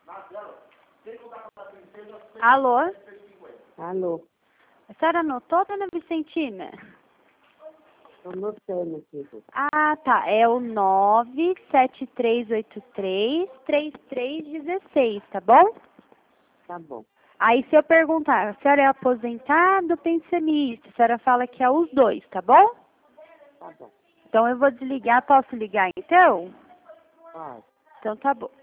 Alô? Alô, A senhora anotou, dona Vicentina? estou notando aqui. Ah, tá. É o 97383-3316, tá bom? Tá bom, Aí se eu perguntar, a senhora é aposentada ou pensionista? A senhora fala que é os dois, tá bom? tá bom. Então eu vou desligar, posso ligar então? Pode. Então tá bom.